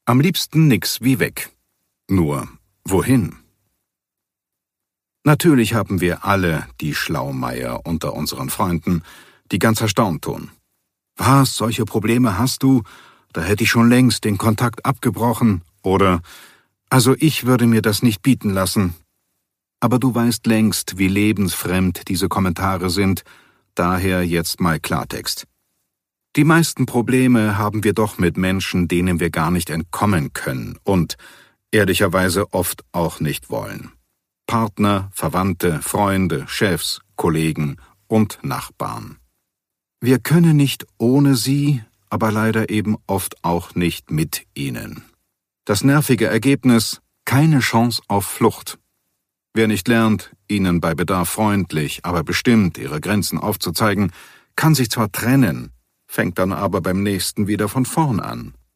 Am liebsten nix wie weg. Nur, wohin? Natürlich haben wir alle die Schlaumeier unter unseren Freunden, die ganz erstaunt tun. Was, solche Probleme hast du? Da hätte ich schon längst den Kontakt abgebrochen. Oder, also ich würde mir das nicht bieten lassen. Aber du weißt längst, wie lebensfremd diese Kommentare sind, daher jetzt mal Klartext. Die meisten Probleme haben wir doch mit Menschen, denen wir gar nicht entkommen können und ehrlicherweise oft auch nicht wollen. Partner, Verwandte, Freunde, Chefs, Kollegen und Nachbarn. Wir können nicht ohne sie, aber leider eben oft auch nicht mit ihnen. Das nervige Ergebnis: keine Chance auf Flucht. Wer nicht lernt, ihnen bei Bedarf freundlich, aber bestimmt ihre Grenzen aufzuzeigen, kann sich zwar trennen, fängt dann aber beim nächsten wieder von vorn an.